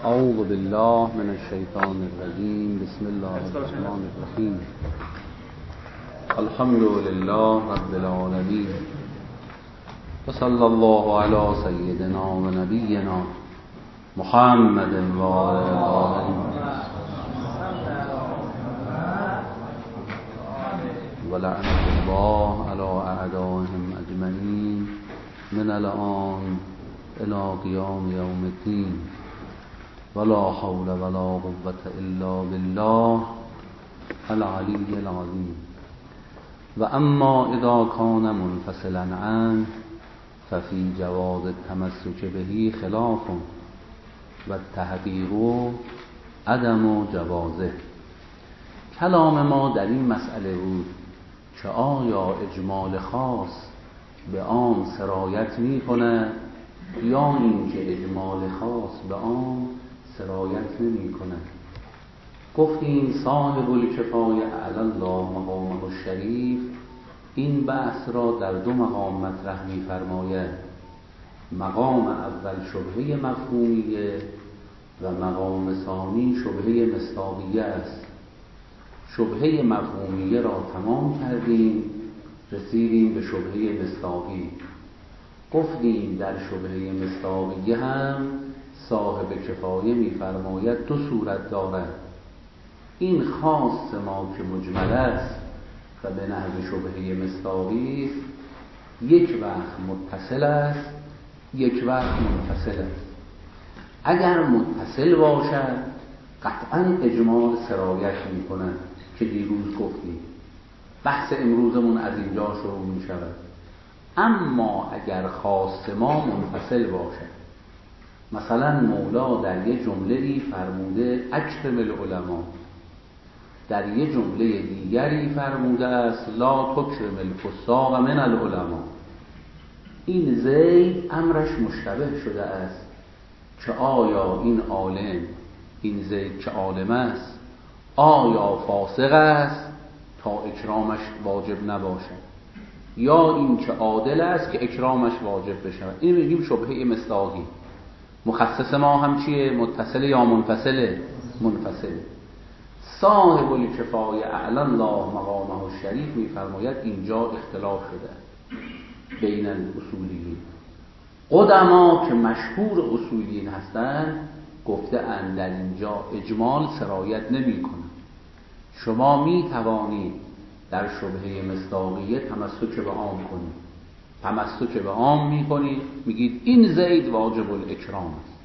اعوذ بالله من الشیطان الرجیم. بسم الله الرحمن الرحیم. الحمد لله رب العالمین و صلی الله علی سیدنا و نبینا محمد و آله و لعنة الله علی اعدائهم اجمعین من الآن الى قیام یوم الدین ولا حول ولا قوة الا بالله العلی العظیم. و اما اذا کان منفصلا عنه ففي جواز التمسك به خلاف و التحقیق عدم جوازه. کلام ما در این مسئله بود که آیا اجمال خاص به عام سرایت میکنه یا اینکه اجمال خاص به عام سرایت نمی کند. گفتیم صاحب الکفایه علی الله مقامه الشریف این بحث را در دو مقام مطرح می فرماید. مقام اول شبهه مفهومیه و مقام ثانی شبهه مصداقیه است. شبهه مفهومیه را تمام کردیم، رسیدیم به شبهه مصداقی. گفتیم در شبهه مصداقیه هم صاحب کفایه می‌فرماید دو صورت دارد. این خاص ما که مجمل است و به نحو شبهه مصداقی است، یک وقت متصل است، یک وقت منفصل است. اگر متصل باشد قطعاً اجمال سرایت می‌کند که دیروز گفتیم. بحث امروزمون از اینجا شروع می‌شود. اما اگر خاص ما منفصل باشد، مثلا مولا در یه جمله‌ای فرموده اکرم العلماء، در یه جمله دیگری فرموده است لا تکرم الفساق من العلماء. این زید امرش مشتبه شده است که آیا این عالم، این زید که عالم است، آیا فاسق است تا اکرامش واجب نباشد، یا این که عادل است که اکرامش واجب بشود. این میگیم شبهه مصداقی. مخصص ما هم چیه؟ متصل یا منفصله؟ منفصله. صاحب الکفایه اعلی الله مقامه الشریف میفرماید اینجا اختلاف شده بین الاصولیین. قدما که مشهور اصولیین هستند گفته اند در اینجا اجمال سرایت نمی کنه. شما می توانید در شبهه مصداقیه تمسک به عام کنید. تمسک به عام می کنید، میگید این زید واجب الاکرام است.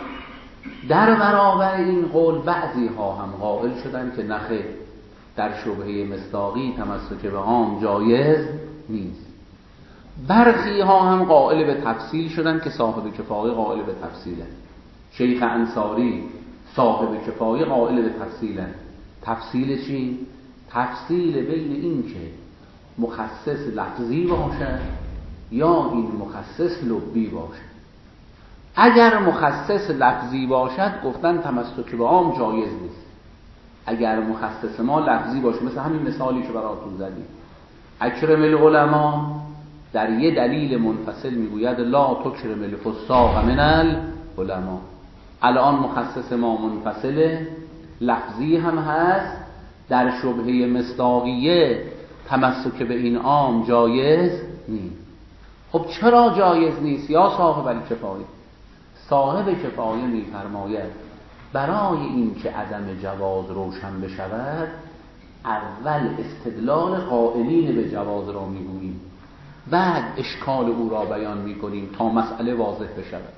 در برابر این قول بعضی ها هم قائل شدن که نخیر، در شبهه مصداقی تمسک به عام جایز نیست. برخی ها هم قائل به تفصیل شدن که صاحب کفایه قائل به تفصیله. شیخ انصاری صاحب کفایه قائل به تفصیله. تفصیل چی؟ تفصیل بین این که مخصص لفظی باشه یا این مخصص لبی باشه. اگر مخصص لفظی باشد گفتن تمسک به عام جایز نیست. اگر مخصص ما لفظی باشه، مثل همین مثالی که براتون زدیم، اکرم العلماء در یه دلیل منفصل میگوید لا تکرم الفساق من العلماء. الان مخصص ما منفصله، لفظی هم هست. در شبهه مصداقیه تمسک به این عام جایز نیست. خب چرا جایز نیست یا صاحب الکفایه؟ صاحب کفایه میفرماید برای این که عدم جواز روشن بشود اول استدلال قائلین به جواز را میگوییم، بعد اشکال او را بیان میکنیم تا مسئله واضح بشود.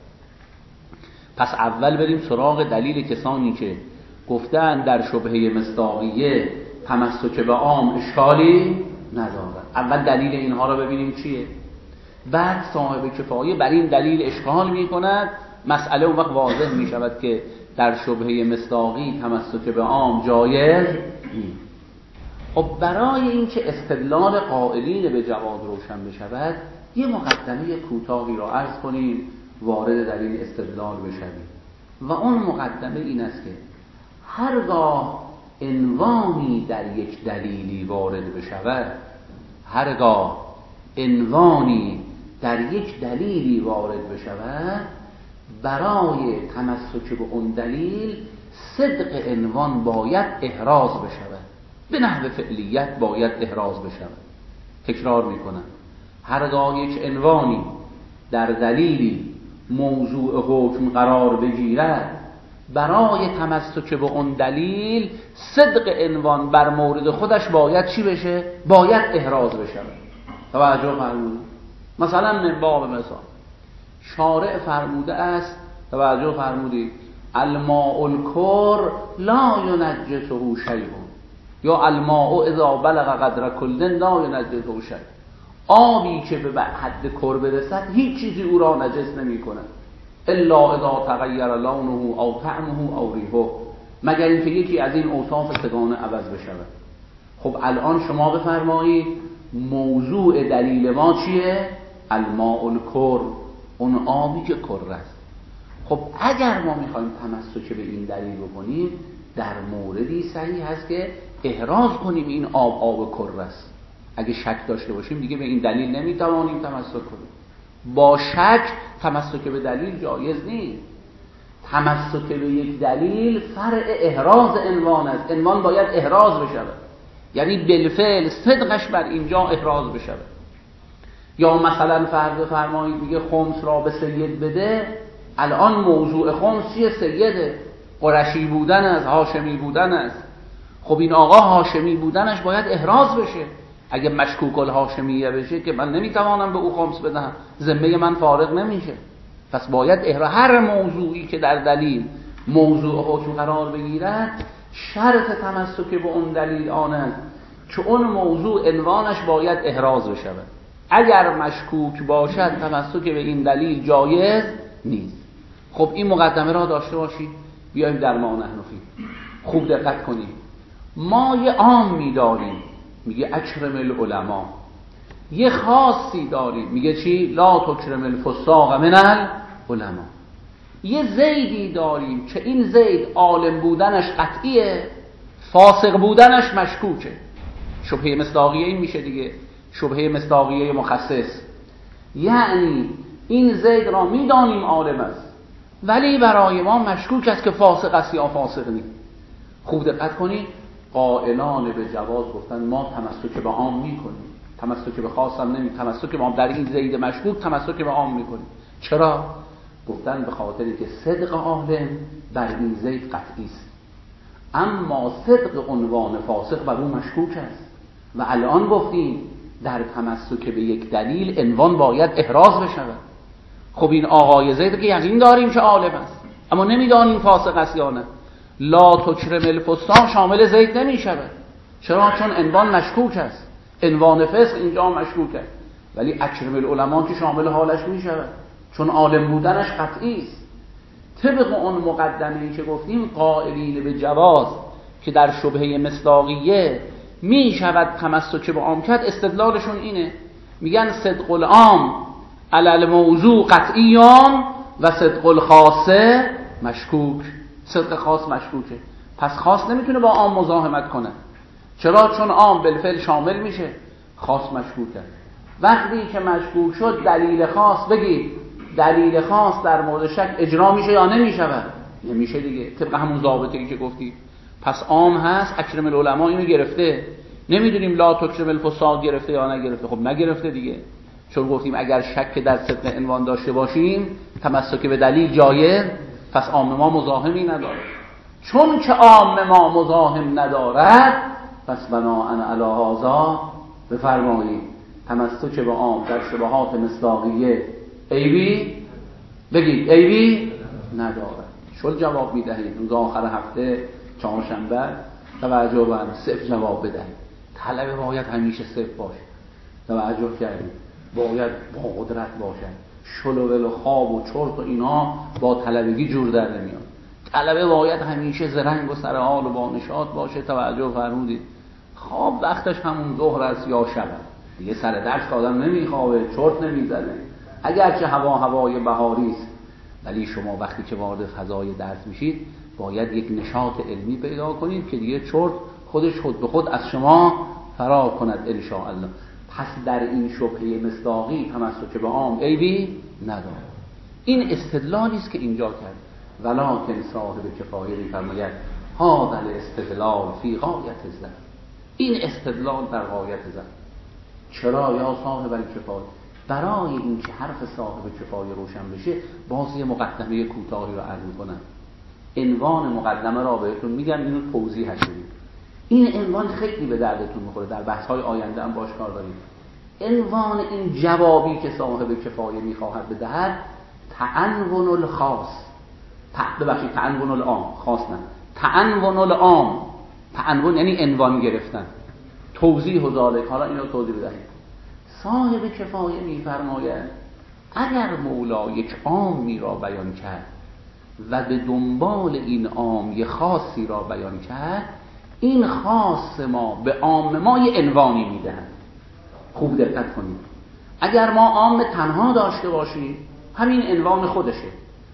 پس اول بریم سراغ دلیل کسانی که گفتن در شبهه مصداقیه تمسک به عام اشکالی ندارد. اول دلیل اینها را ببینیم چیه، بعد صاحب کفایه بر این دلیل اشکال می کند. مسئله اون وقت واضح می شود که در شبهه مصداقی تمسک به عام جایز نیست. خب برای اینکه استدلال قائلین به جواز روشن بشود یه مقدمه کوتاهی را عرض کنیم وارد در این استدلال بشویم. و اون مقدمه این است که هرگاه عنوانی در یک دلیلی وارد بشود، هرگاه عنوانی در یک دلیلی وارد بشود برای تمسک به اون دلیل صدق عنوان باید احراز بشود، به نحو فعلیت باید احراز بشود. تکرار میکنم، هرگاه یک عنوانی در دلیلی موضوع حکم قرار بگیرد، برای تمسک به اون دلیل صدق عنوان بر مورد خودش باید چی بشه؟ باید احراز بشه. توجه فرمودید؟ مثلا من باب مثال شارع فرموده است، توجه فرمودید، الماء الکر لا ینجسه شیء، یا الماء اذا بلغ قدر کل لا ینجسه شیء، آبی که به حد کر برسد هیچ چیزی او را نجس نمی کند الا اذا تغیر لونه او طعمه او ریحه، مگر اینکه یکی از این اوصاف سگانه عوض بشود. خب الان شما بفرمایید موضوع دلیل ما چیه؟ الماء الکر، اون آبی که کر است. خب اگر ما میخوایم تمسک به این دلیل بکنیم، در موردی صحیح هست که احراز کنیم این آب کر است. اگه شک داشته باشیم دیگه به این دلیل نمیتوانیم تمسک کنیم. با شک تمسک به دلیل جایز نیست. تمسک به یک دلیل فرع احراز عنوان است. عنوان باید احراز بشود، یعنی بالفعل صدقش بر اینجا احراز بشود. یا مثلا فرض فرمایید میگه خمس را به سید بده، الان موضوع خمس چیه؟ سیده، قرشی بودن است، هاشمی بودن است. خب این آقا هاشمی بودنش باید احراز بشه. اگه مشکوک الهاشمیه بشه که من نمیتوانم به او خمس بدهم، ذمه من فارغ نمیشه. پس باید احراز. هر موضوعی که در دلیل موضوع حکم قرار بگیرد، شرط تمسک به اون دلیل آن است که اون موضوع عنوانش باید احراز بشه. اگر مشکوک باشد تمسک به این دلیل جایز نیست. خب این مقدمه را داشته باشید. بیاییم در ما نحنفی خوب دقت کنیم. ما یه عام می‌داریم میگه اکرم العلماء، یه خاصی داریم میگه چی؟ لا تکرم الفساق من العلماء. یه زیدی داریم که این زید عالم بودنش قطعیه، فاسق بودنش مشکوکه. شبهه مصداقیه این میشه دیگه، شبهه مصداقیه مخصص. یعنی این زید را میدانیم عالم است، ولی برای ما مشکوک است که فاسق است یا فاسق نیست. خوب دقت کنید، قائلان به جواز گفتن ما تمسک به عام میکنیم، تمسک به خاص هم نمی، تمسک به عام در این زید مشکوک تمسک به عام میکنیم. چرا؟ گفتن به خاطری که صدق عالم بر این زید قطعی است، اما صدق عنوان فاسق بر اون مشکوک است. و الان گفتیم در تمسک به یک دلیل عنوان باید احراز بشود. خب این آقای زید که یقین داریم که عالم است، اما نمیدانیم فاسق است یا نه. لا تکرم الفساق شامل زید نمی شود. چرا؟ چون عنوان مشکوک است، عنوان فسق اینجا مشکوک است. ولی اکرم العلماء که شامل حالش می شود، چون عالم بودنش قطعی است. طبق اون مقدمه‌ای که گفتیم قائلین به جواز که در شبهه مصداقیه می شود تمسک به عام کرد، استدلالشون اینه، میگن صدق العام علی الموضوع قطعیان و صدق الخاصه مشکوک. صدق خاص مشکوکه، پس خاص نمیتونه با عام مزاحمت کنه. چرا؟ چون عام بالفعل شامل میشه، خاص مشکوکه. وقتی که مشکوک شد دلیل خاص، بگید دلیل خاص در مورد شک اجرا میشه یا نمیشه؟ نمیشه دیگه، طبق همون ضابطه‌ای که گفتی. پس عام هست، اکرم العلماء اینو گرفته، نمیدونیم لا تکرم الفساق گرفته یا نگرفته. خب نگرفته دیگه، چون گفتیم اگر شک در صدق عنوان داشته باشیم تمسک به دلیل جایز، پس عام ما مزاحمی نداره. چون که عام ما مزاحم ندارد، پس بناءً علی هذا بفرمایید تمسک به عام در شبهات مصداقیه عیبی، بگید عیبی نداره. شل جواب میدهید روز آخر هفته چهارشنبه، توجه بر صفر جواب بدهید. طلبه باید همیشه صفر باشه، توجه کردید، باید با قدرت باشه. شل و ول و خواب و چرت و اینا با طلبگی جور در نمیاد. طلبه باید همیشه زرنگ و سرحال و با نشاط باشه. توجه فرمودید، خواب وقتش همون ظهر است یا شب، دیگه سر درس آدم نمیخوابه، چرت نمیزنه، اگرچه هوای بهاری است، ولی شما وقتی که وارد فضای درس میشید باید یک نشاط علمی پیدا کنید که دیگه چرت خودش خود به خود از شما فرار کند ان شاء الله. پس در این شبهه مصداقی تمسک به عام عیبی نداره. این استدلالی است که اینجا کرد. ولکن صاحب کفایه می‌فرماید هذا الاستدلال فی غایت الضعف، این استدلال در غایت ضعف. چرا یا صاحب الکفایه؟ برای اینکه حرف صاحب کفایه روشن بشه باز یه مقدمه کوتاهی رو عرض می‌کنم. عنوان مقدمه را بهتون میگم، اینو توضیحش بدید. این عنوان خیلی به دردتون میخوره، در بحث‌های آینده هم باش کار داریم. عنوان این جوابی که صاحب کفایه میخواهد بدهد تعنون الخاص، ببخشید تعنون العام، خاص نه، تعنون العام. تعنون یعنی عنوان گرفتن، توضیح و ذالک. حالا اینو توضیح بدهید. صاحب کفایه میفرماید اگر مولا یک عامی را بیان کرد و به دنبال این عام یک خاصی را بیان کرد، این خاص ما به عام ما یه عنوانی میدهد. خوب دقت کنید. اگر ما عام تنها داشته باشیم همین عنوان خودشه،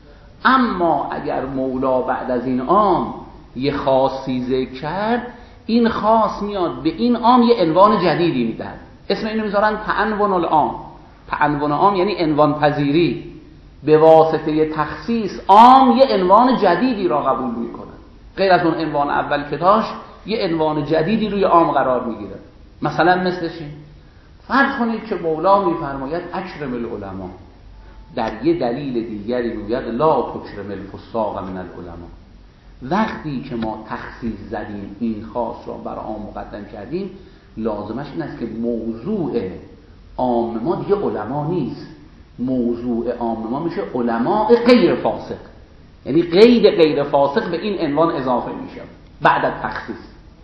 اما اگر مولا بعد از این عام یه خاصی ذکر کرد، این خاص میاد به این عام یه عنوان جدیدی میدهد. اسم اینو میذارن تعنون العام. تعنون عام یعنی عنوان پذیری، به واسطه تخصیص عام یه عنوان جدیدی را قبول میکنه، غیر از اون عنوان اول که داشت یه عنوان جدیدی روی عام قرار میگیره. مثلا مثل چی؟ فرض کنید که مولا میفرماید اکرم العلماء، در یه دلیل دیگری میگوید لا تکرم الفساق من العلماء. وقتی که ما تخصیص زدیم، این خاص را بر عام مقدم کردیم، لازمش این است که موضوع عام ما دیگه علما نیست، موضوع عام ما میشه علماء غیر فاسق، یعنی قید غیر فاسق به این عنوان اضافه میشه بعد از تخصیص.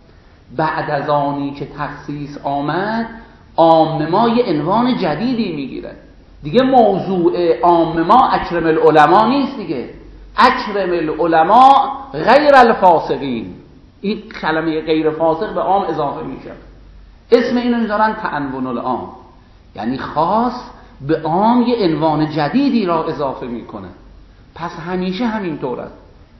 بعد از آنی که تخصیص آمد، عام ما یه عنوان جدیدی میگیره دیگه. موضوع عام ما اکرم العلماء نیست دیگه، اکرم العلماء غیر الفاسقین. این کلمه غیر فاسق به عام اضافه میشه. اسم اینو میذارن تعنون العام، یعنی خاص به عام یه عنوان جدیدی را اضافه میکنه. پس همیشه همینطور است.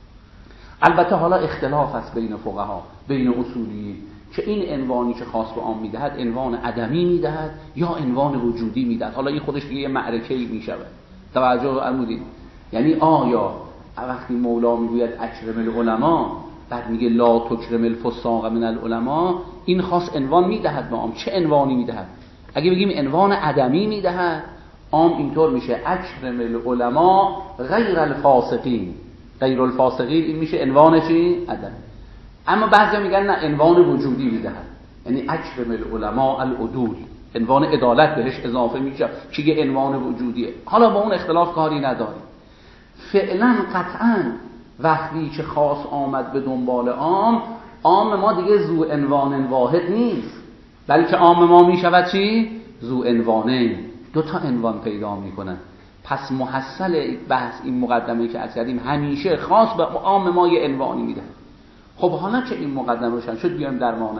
البته حالا اختلاف است بین فقها، بین اصولیین، که این عنوانی که خاص به عام میدهد عنوان عدمی میدهد یا عنوان وجودی میدهد. حالا این خودش دیگه یه معرکه‌ای میشود. توجه فرمودید؟ یعنی آیا وقتی مولا میگوید اکرم العلماء، بعد میگه لا تکرم الفساق من العلماء، این خاص عنوان میدهد به عام. چه عنوانی میدهد؟ اگه بگیم عنوان عدمی میدهد، عام اینطور میشه اکرم العلماء غیر الفاسقین. غیر الفاسقین این میشه عنوان چی؟ عدمی. اما بعضیا میگن نه، عنوان وجودی میدهد، یعنی اکرم العلماء العدول، عنوان عدالت بهش اضافه میشه که یه عنوان وجودیه. حالا با اون اختلاف کاری نداریم. فعلا قطعا وقتی که خاص آمد به دنبال عام، عام ما دیگه ذو عنوان واحد نیست، بلکه عام ما میشود چی؟ ذو عنوانین، دو تا عنوان پیدا میکنن. پس محصل بحث این مقدمه که از کردیم، همیشه خاص به عام ما یه عنوانی میده. خب حالا که این مقدمه روشن شد، بیایم در معنی.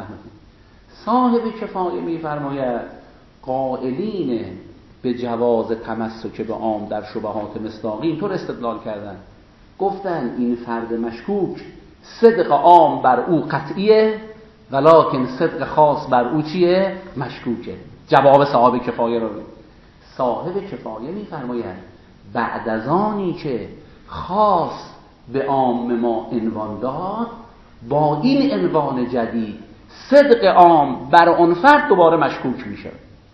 صاحب کفایه میفرماید قائلین به جواز تمسک به عام در شبهات مصداقی اینطور استدلال کردن، گفتن این فرد مشکوک صدق عام بر او قطعیه، ولکن صدق خاص بر او چیه؟ مشکوکه. جواب صاحب کفایه رو بید. صاحب کفایه میفرماید بعد از آنی که خاص به عام ما عنوان داد، با این عنوان جدید صدق عام بر اون فرد دوباره مشکوک میشه.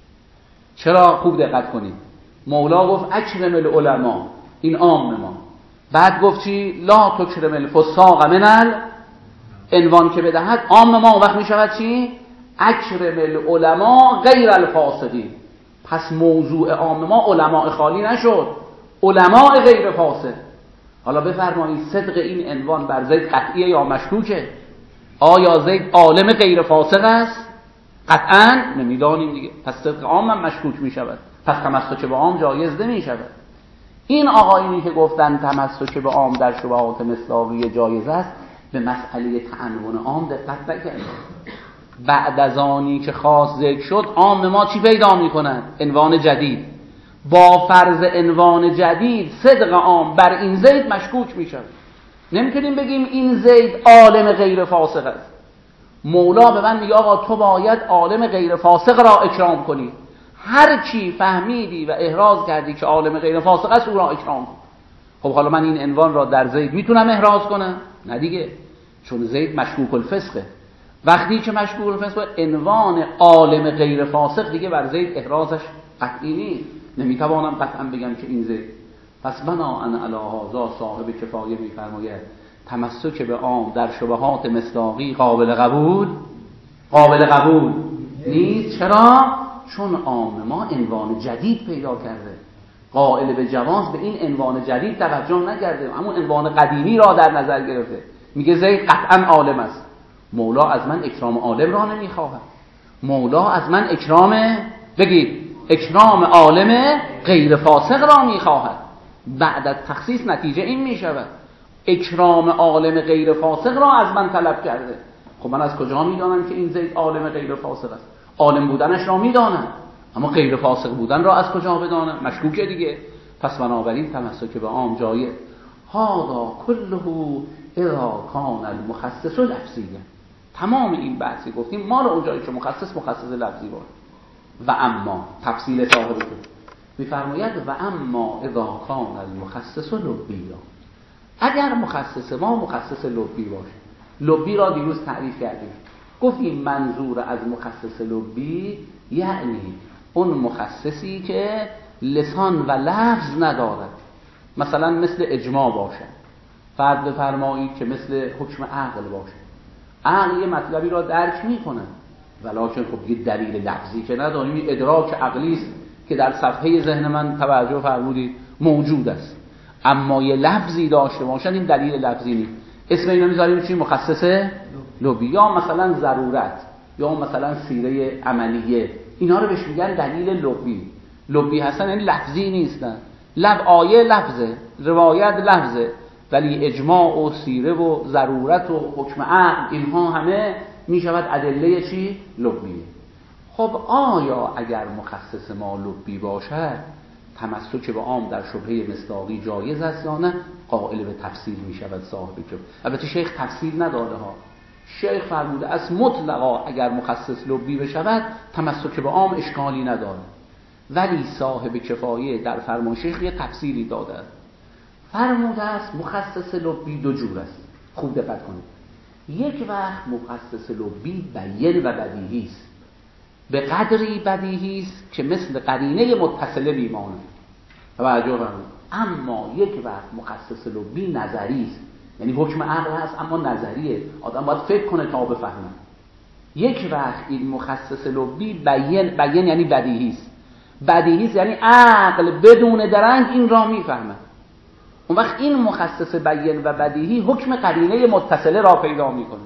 چرا؟ خوب دقت کنید. مولا گفت اکرم العلماء، این عام ما، بعد گفت چی؟ لا تکرم الفساق من عنوان که بدهد، عام ما وقت میشود چی؟ اکرم العلماء غیر الفاسقین. پس موضوع عام ما علماء خالی نشد، علماء غیر فاسق. حالا بفرمایید صدق این عنوان بر زید قطعیه یا مشکوکه؟ آیا زید عالم غیر فاسق است؟ قطعاً نمیدانیم دیگه. پس صدق عام هم مشکوک می شود، پس تمسک به عام جایز نمی شود. این آقایونی که گفتن تمسک به عام در شبهات مصداقی جایز است، به مسئله تعنون عام دقت نکردند. بعد از آنی که خاص ذکر شد، عام ما چی پیدا می کنند؟ عنوان جدید. با فرض عنوان جدید صدق عام بر این زید مشکوک می شود. نمیتونیم بگیم این زید عالم غیر فاسق است. مولا به من میگه آقا تو باید عالم غیر فاسق را اکرام کنی، هر چی فهمیدی و احراز کردی که عالم غیر فاسق است او را اکرام کن. خب حالا من این عنوان را در زید میتونم احراز کنم؟ نه دیگه، چون زید مشکوک الفسقه. وقتی که مشکوک الفسقه، عنوان عالم غیر فاسق دیگه بر زید احرازش قطعی نیست. نمیتوانم قطعا بگم که این زید. پس بناءً علی هذا صاحب کفایه میفرماید تمسک به عام در شبهات مصداقی قابل قبول نیست. چرا؟ چون عام ما عنوان جدید پیدا کرده، قائل به جواز به این عنوان جدید توجه نکرده، همون عنوان قدیمی را در نظر گرفته. میگه زید قطعا عالم است. مولا از من اکرام عالم را نمیخواهد. مولا از من اکرام عالم غیر فاسق را میخواهد. بعد از تخصیص نتیجه این میشود اکرام عالم غیر فاسق را از من طلب کرده. خب من از کجا میدانم که این زید عالم غیر فاسق است؟ عالم بودنش را میدانم، اما غیر فاسق بودن را از کجا بدانم؟ مشکوکه دیگه. پس بنابراین تمسک به عام جایز. هذا كله اذا كان المخصص لفظیه. تمام این بحثی گفتیم ما رو اونجایی که مخصص لفظی بود. و اما تفصیل صاحب میفرماید و اما اذا کان المخصص لبی، اگر مخصص ما مخصص لبی باشه. لبی را دیروز تعریف کردیم، گفتیم منظور از مخصص لبی یعنی اون مخصصی که لسان و لفظ ندارد، مثلا مثل اجماع باشه. فرض بفرمایید که مثل حکم عقل باشه. عقل یه مطلبی را درک میکنه ولکن خب یه دلیل لفظی که نداریم، این ادراک عقلی است که در صفحه ذهن من توجه فرمودید موجود است، اما یه لفظی داشته باشد این دلیل لفظی نیست. اسم اینو میذاریم چی؟ مخصص لبی. یا مثلا ضرورت، یا مثلا سیره عملیه، اینا رو بهش میگن دلیل لبی. لبی هستن یعنی لفظی نیستن. آیه لفظه، روایت لفظه، ولی اجماع و سیره و ضرورت و حکم عقل اینها همه میشود ادله چی؟ لبی. خب آیا اگر مخصص ما لبی باشد تمسک به عام در شبهه مصداقی جایز است یا نه؟ قائل به تفصیل میشود صاحب کتاب. البته شیخ تفصیل نداده ها. شیخ فرموده از مطلقا اگر مخصص لبی بشود تمسک به عام اشکالی نداره، ولی صاحب کفایه در فرمان شیخ یه تفصیلی داده است. فرموده است مخصص لبی دو جور است. خوب دقت کنید. یک وقت مخصص لبی بیان و بدیهی است، به قدری بدیهی است که مثل قرینه متصله میمانه. توجه فرمایید. اما یک وقت مخصص لبی نظری است، یعنی حکم عقل هست اما نظریه، آدم باید فکر کنه تا بفهمه. یک وقت این مخصص لبی بیان یعنی بدیهی است. بدیهی است یعنی عقل بدون درنگ این را میفهمه. اون وقت این مخصص بیان و بدیهی حکم قرینه متصله را پیدا میکنه.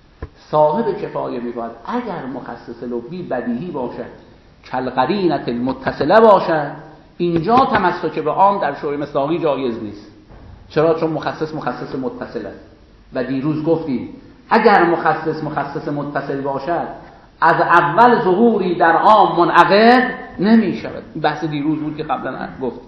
صاحب کفایه میگوید اگر مخصص لبی بدیهی باشد کالقرینه المتصله باشد، اینجا تمسک به عام در شبهه مصداقی جایز نیست. چرا؟ چون مخصص متصل است. و دیروز گفتیم اگر مخصص متصل باشد از اول ظهوری در عام منعقد نمی شود. بحث دیروز بود که قبلا گفت.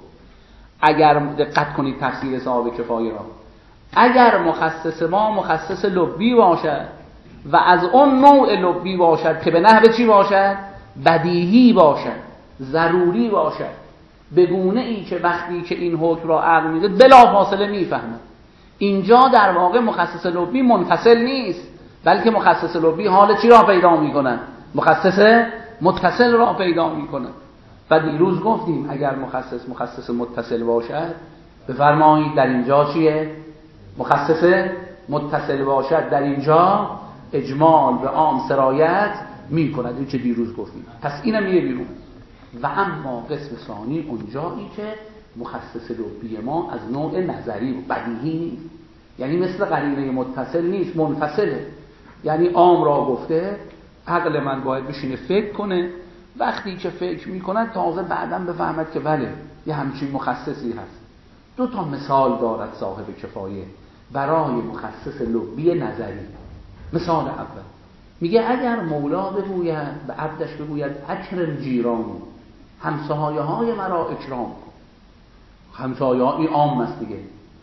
اگر دقت کنید تفسیر صاحب کفایه را، اگر مخصص ما مخصص لبی باشد و از اون نوع لبی باشد که به نحو چی باشد؟ بدیهی باشد، ضروری باشد، به گونه ای که وقتی که این حکم را عقل میده بلا فاصله میفهمه. اینجا در واقع مخصص لبی منفصل نیست، بلکه مخصص لبی حال چی را پیدا میکنه؟ مخصص متصل را پیدا میکنه. و دیروز گفتیم اگر مخصص متصل باشد، بفرمایید در اینجا چیه؟ مخصص متصل باشد در اینجا اجمال به عام سرایت میکند. این چه دیروز گفتیم. پس اینم میره بیرون. و اما قسم ثانی اونجایی که مخصص لبی ما از نوع نظری و بدیهی نیست، یعنی مثل قرینه متصل نیست، منفصله. یعنی عام را گفته، عقل من باید بشینه فکر کنه، وقتی که فکر میکنه تازه بعداً بفهمد که بله یه همچین مخصصی هست. دو تا مثال دارد صاحب کفایه برای مخصص لبی نظری. مثال اول میگه اگر مولا بگوید به عبدش بگوید اکرم جیرانی، همسایه های مرا اکرام کن. همسایه ها این عام است دیگه.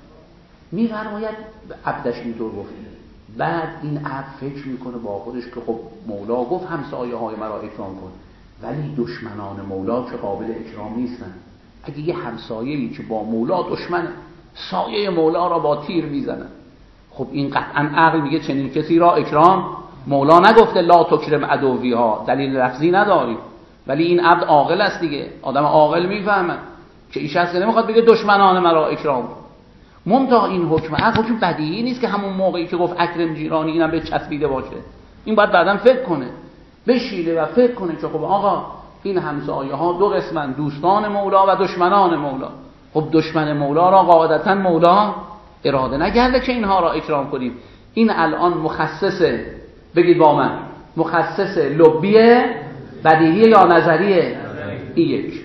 میفرماید به عبدش اینطور گفت، بعد این عبد فکر میکنه با خودش که خب مولا گفت همسایه های مرا اکرام کن، ولی دشمنان مولا که قابل اکرام نیستن. اگه یه همسایه‌ای که با مولا دشمنه، سایه مولا را با تیر میزنن. خب این قطعا عقل میگه چنین کسی را اکرام، مولا نگفته لا تکرم عدوی ها، دلیل لفظی نداریم، ولی این عبد عاقل است دیگه، آدم عاقل میفهمه که این شخص نمیخواد بگه دشمنان مرا اکرام کن. منتها این حکم عقل حکم بدیهی نیست که همون موقعی که گفت اکرم جیرانی اینم به چسبیده باشه. این باید بعداً فکر کنه، بشیله و فکر کنه که خب آقا این همسایه ها دو قسمن، دوستان مولا و دشمنان مولا. خب دشمن مولا را قاعدتاً مولا اراده نکرده که اینها را اکرام کنیم. این الان مخصصه، بگید با من، مخصص لبیه، بدیهی یا نظریه؟ این یک.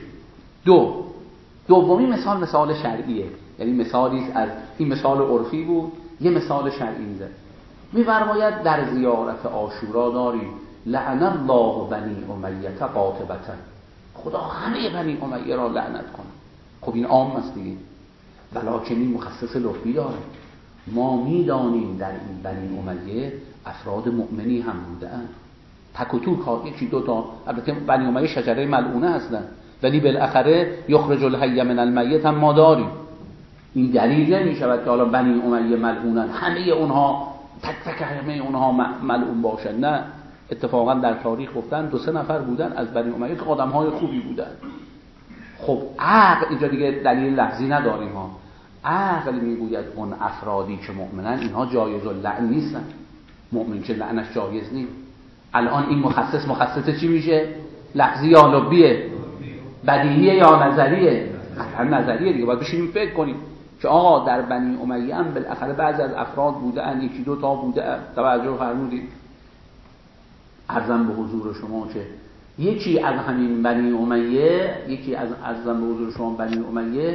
دومی مثال شرعیه، یعنی مثالی از این مثال عرفی بود، یه مثال شرعی میده. می‌فرماید در زیارت عاشورا داریم لعن الله بنی امیه قاطبة، خدا همه بنی امیه را لعنت کنه. خب این عام است دیگه، ولکن این مخصص لفظی داره. ما میدانیم در این بنی امیه افراد مؤمنی هم بودن، تک و توک، یکی دو تا، البته بنی امیه شجره ملعونه هستن، ولی بالاخره یخرج الحی من المیت هم ما داریم. این دلیل نمیشود که حالا بنی امیه ملعونن، همه اونها تک همه اونها ملعون باشن. نه، اتفاقا در تاریخ گفتن 2-3 نفر بودن از بنی امیه که آدم‌های خوبی بودن. خب عقل اینجا دیگه دلیل لفظی نداریم ها، عقل میگوید اون افرادی که مؤمنن اینها جایز اللعن نیستن، مؤمن که لعنش جایز نیست. الان این مخصص چی میشه؟ لفظی یا لبیه؟ بدیهیه یا نظریه؟ قطعا نظریه دیگه. باید بشینیم فکر کنیم که آقا در بنی امیه هم بالاخره بعضی از افراد بودن، یکی دو تا بوده. توجه فرمودید؟ عرضم به حضور شما که یکی از همین بنی امیه، عرضم به حضور شما بنی امیه،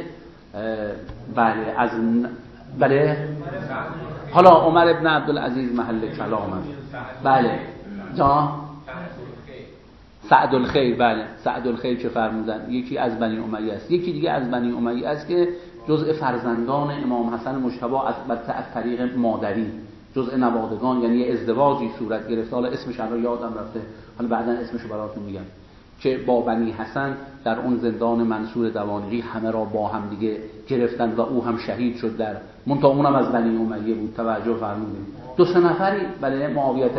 بله حالا عمر ابن عبدالعزیز محل کلامه، بله جان سعد الخیر، بله سعد الخیر که فرمودن یکی از بنی امیه است. یکی دیگه از بنی امیه است که جزء فرزندان امام حسن مجتبی از طریق مادری، جزء نوادگان، یعنی یه ازدواجی صورت گرفت. حالا اسمش الان یادم رفته، حالا بعداً اسمشو براتون میگم، که با بنی حسن در اون زندان منصور دوانقی همه را با هم دیگه گرفتن و او هم شهید شد در منتها اونم از بنی امیه بود. توجه فرمودید؟ 2-3 نفری، بله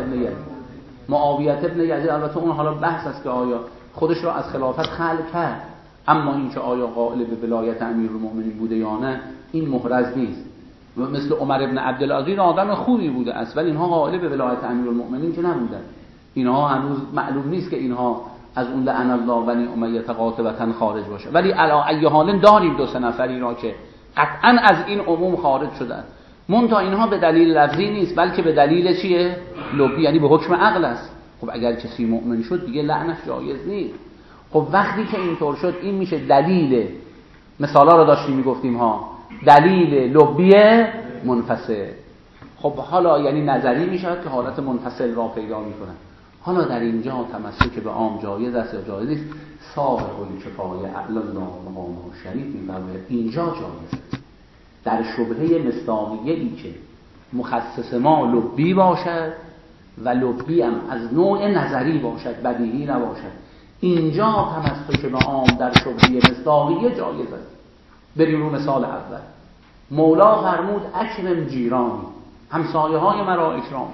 معاویه ابن یزید، البته اون حالا بحث است که آیا خودش را از خلافت خلع کرد، اما این که آیا قائل به ولایت امیرالمومنین بوده یا نه این محرز نیست. و مثل عمر ابن عبدالعزیز آدم خوبی بوده است، ولی اینها قائل به ولایت امیرالمومنین که نبودن. اینها هنوز معلوم نیست که اینها از اون لعن الله بنی امیه قاطبة خارج باشه. ولی علی ای حال داریم 2-3 نفری را که قطعا از این عموم خارج شدن، منتها اینها به دلیل لفظی نیست بلکه به دلیل چیه؟ لبی، یعنی به حکم عقل است. خب اگر کسی مؤمن شد دیگه لعنش جایز نیست. خب وقتی که اینطور شد این میشه دلیل، مثالا رو داشتیم میگفتیم ها، دلیل لبی منفصل. خب حالا یعنی نظری میشود که حالت منفصل را پیدا میکنن. حالا در اینجا تمسک به عام جایز است یا جایز نیست؟ صاحب الکفایه اعلی الله مقامه شریف میفرماید اینجا جایز است. در شبهه مصداقیه ای که مخصص ما لبی باشد و لبی هم از نوع نظری باشد، بدیهی نباشد، اینجا تمسک به عام در شبهه مصداقیه جایز است. بریم رو مثال اول. مولا فرمود اکرم جیرانی، همسایه های مرا اکرام.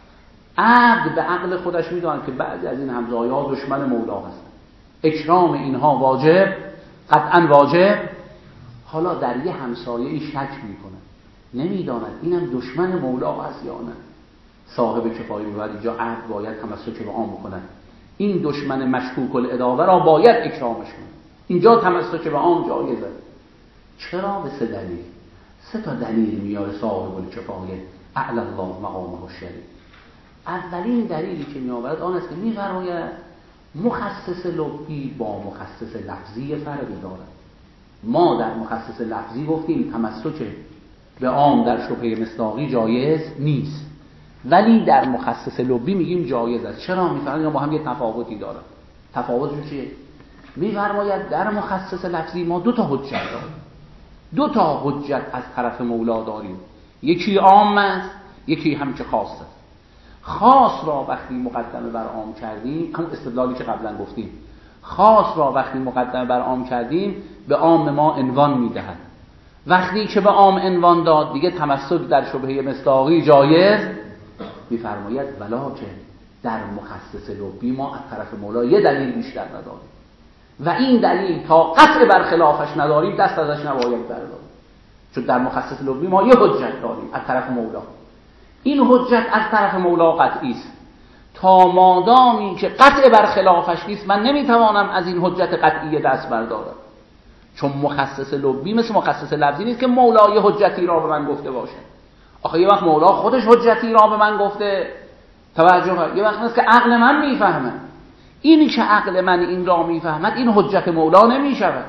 عبد به عقل خودش میدونه که بعضی از این همسایه ها دشمن مولا هستن، اکرام اینها واجب، قطعا واجب. حالا در یه همسایه شک میکنه، نمیداند اینم دشمن مولا هست یا نه. صاحب کفایه باید اینجا عبد باید تمسک به عام بکنه، این دشمن مشکوک العداوه را باید اکرامش کنه. اینجا تمسک به عام جایزه. چرا؟ به 3 دلیل. 3 تا دلیل میاره صاحب الکفایه اعلی الله مقامه الشریف. اولین دلیلی که میآورد آن است که می‌فرماید مخصص لفظی با مخصص لفظی فرقی دارد. ما در مخصص لفظی گفتیم تمسک به عام در شبهه مصداقی جایز نیست، ولی در مخصص لفظی میگیم جایز است. چرا؟ می‌فرماید با هم یه تفاوتی دارن. تفاوتش چیه؟ می‌فرماید در مخصص لفظی ما 2 تا حجت داریم. 2 تا حجت از طرف مولا داریم، یکی عام است، یکی هم که خاص است. خاص را وقتی مقدمه بر عام کردیم، همون استدلالی که قبلا گفتیم، خاص را وقتی مقدمه بر عام کردیم به عام ما عنوان میدهد وقتی که به عام عنوان داد دیگه تمسک در شبهه مصداقی جایز میفرماید ولکن در مخصص لبی ما از طرف مولا یه دلیل بیشتر نداریم و این دلیل تا قطع بر خلافش نداریم دست ازش نباید برداریم، چون در مخصص لبی ما یه حجت داریم از طرف مولا. این حجت از طرف مولا قطعی است. تا مادامی که قطع بر خلافش نیست من نمیتوانم از این حجت قطعی دست بردارم، چون مخصص لبی مثل مخصص لفظی نیست که مولا یه حجتی را به من گفته باشه. آخه یه وقت مولا خودش حجتی را به من گفته، توجه، یه وقت نیست که عقل من میفهمه. اینی که عقل من این را میفهمد این حجت مولا نمیشود.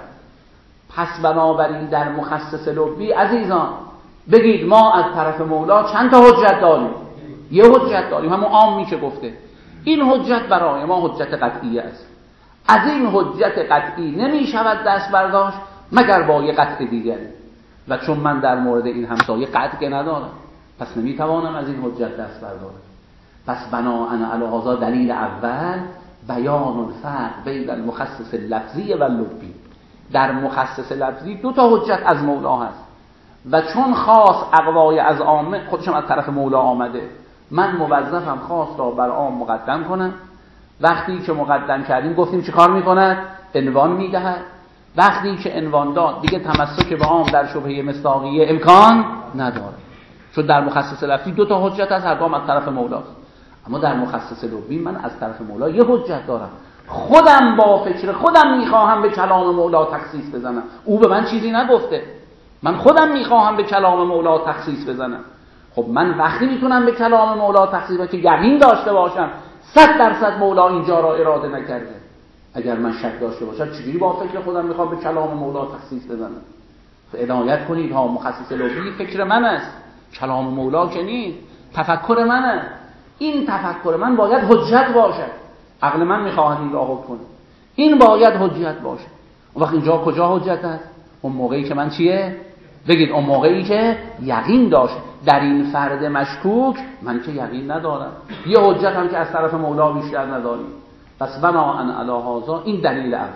پس بنابراین در مخصص لبی عزیزان بگید ما از طرف مولا چند تا حجت داریم؟ یه حجت داریم، همون عامی که گفته. این حجت برای ما حجت قطعی است. از این حجت قطعی نمیشود دست برداشت مگر با یه قطع دیگری، و چون من در مورد این همسایه قطع ندارم پس نمیتوانم از این حجت دست بردارم. پس بناءً علی هذا دلیل اول بیان الفرق بین المخصص لفظی و لبی. در مخصص لفظی دو تا حجت از مولا هست و چون خاص اقوای از عامه خودشم از طرف مولا آمده، من موظفم خاص را بر عام مقدم کنم. وقتی که مقدم کردیم گفتیم چه کار میکند؟ عنوان میدهد. وقتی که عنوان داد دیگه تمسک به عام در شبهه مصداقیه امکان نداره، چون در مخصص لفظی دو تا حجت از هر دو از طرف مولاست. اما در مخصص لبی من از طرف مولا یه حجت دارم. خودم با فکر خودم میخواهم به کلام مولا تخصیص بزنم. او به من چیزی نگفته، من خودم میخواهم به کلام مولا تخصیص بزنم. خب من وقتی میتونم به کلام مولا تخصیص بزنم که یقین داشته باشم 100% مولا اینجا را اراده نکرده. اگر من شک داشته باشم چجوری با فکر خودم میخوام به کلام مولا تخصیص بزنم؟ عنایت کنید ها، مخصص لبی فکر من است، کلام مولا که نیست، تفکر منه. این تفکر من باید حجت باشد. عقل من میخواهد این را حکم کنه، این باید حجت باشه. اون وقت اینجا کجا حجت است؟ اون موقعی که من چیه؟ بگید اون موقعی که یقین داشت در این فرد مشکوک من که یقین ندارم، یه حجت هم که از طرف مولا بیشتر نداریم. پس بناءً علی هذا این دلیل اول.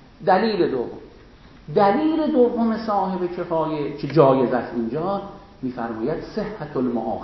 دلیل دوم صاحب کفایه که جایز است اینجا میفرماید صحت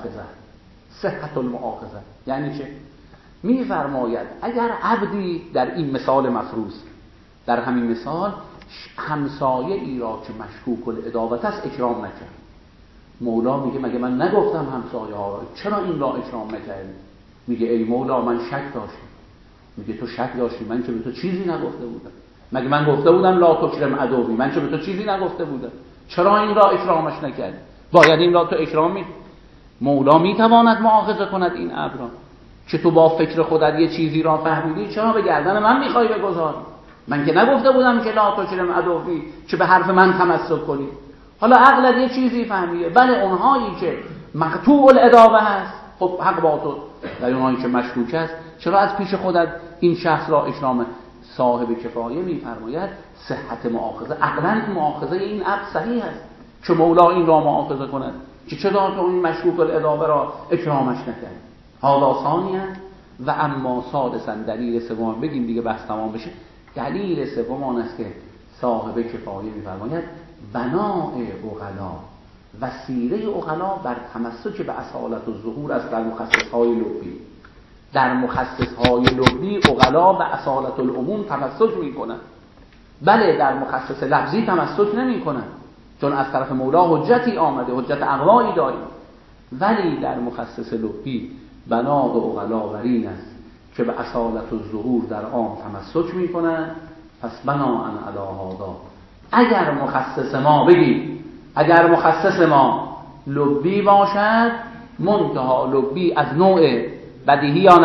المؤاخذه. یعنی چه؟ میفرماید اگر عبدی در این مثال مفروض، در همین مثال همسایه ای را که مشکوک العداوت است اکرام نکرد، مولا میگه مگه من نگفتم همسایه ها را چرا این را اکرام نکردی؟ میگه ای مولا من شک داشتم. میگه تو شک داشتی، من که به تو چیزی نگفته بودم. مگه من گفته بودم لا تکرم عدوی؟ من که به تو چیزی نگفته بودم، چرا این را اکرامش نکردی؟ باید این را تو اکرام می. مولا میتواند مؤاخذه کند این عبد را که تو با فکر خودت یه چیزی را فهمیدی، چرا به گردن من میخوای بگذاری؟ من که نگفته بودم که لا تکرم عدوی که به حرف من تمسک کنی. حالا عقلت یه چیزی فهمیده، بله اونهایی که مقطوع العداوه هست خب حق با تو، در اونهایی که مشکوک است چرا از پیش خودت این شخص را اکرام؟ صاحب کفایه میفرماید صحت مؤاخذه، عقلاً مؤاخذه این عبد صحیح است که مولا این را مؤاخذه کند که چرا تو این مشکوک العداوه را اکرامش نکرد. حالا ثانیاً و اما ثالثاً دلیل سوم بگیم دیگه بحث تمام بشه. دلیل سوم آن است که صاحب کفایه میفرماید بناء عقلا، وسیله عقلا بر تمسک به اصالت و ظهور است در مخصصهای لبی. در مخصصهای لبی عقلا به اصالت العموم تمسک میکنند، بله در مخصص لفظی تمسک نمیکنند چون از طرف مولا حجتی آمده، حجت اقوایی داریم. ولی در مخصص لبی بنا و عقلا بر این است که به اصالت و ظهور در عام تمسک میکنند. پس بناء علی هذا اگر مخصص ما بگید، اگر مخصص ما لبی باشد، منتها لبی از نوع بدیهی یا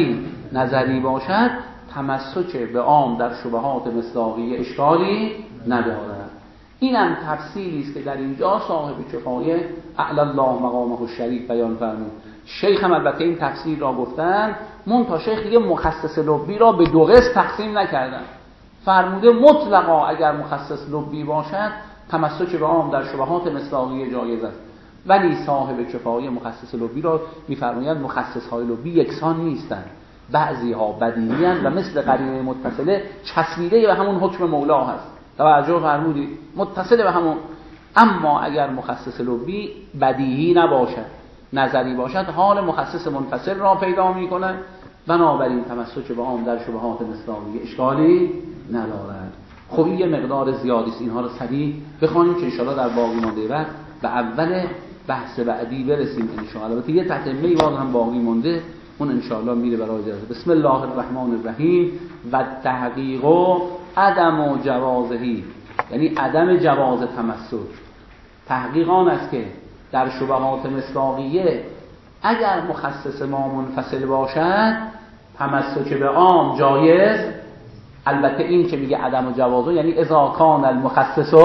نظری باشد، تمسک به عام در شبهات مصداقی اشکالی ندارد. اینم تفسیری است که در اینجا صاحب کفایه اعلی الله مقامه الشریف بیان فرمود. شیخ هم البته این تفسیر را گفتن، منتها شیخ دیگه مخصص لبی را به دو قسم تقسیم نکردن. فرموده مطلقا اگر مخصص لبی باشد تمسک به عام در شبهات مصداقی جایز است. ولی صاحب کفایه مخصص لبی را میفرمایند مخصص های لبی یکسان نیستند، بعضی ها بدیهی اند و مثل قرینه متصله چسبیده به همون حکم مولا هست. توجه فرمودید؟ متصل به همون اما اگر مخصص لبی بدیهی نباشد، نظری باشد، حال مخصص منفصل را پیدا می‌کند، بنابراین تمسک به عام در شبهات مصداقیه اشکالی ندارد. خب این یه مقدار زیادی است، اینها رو سریع بخوانیم که ان شاءالله در باقی مانده وقت به اول بحث بعدی برسیم ان شاءالله. البته یه تتمه باز هم باقی مونده، اون ان شاءالله میره برای جلسه. بسم الله الرحمن الرحیم. و تحقیق عدم جوازهی، یعنی عدم جواز تمسک. تحقیق آن است که در شبهات مصداقیه اگر مخصص ما منفصل باشد تمسک به عام جایز. البته این که میگه عدم جوازه یعنی اذا کان المخصص،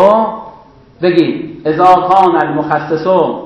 بگید اذا کان المخصص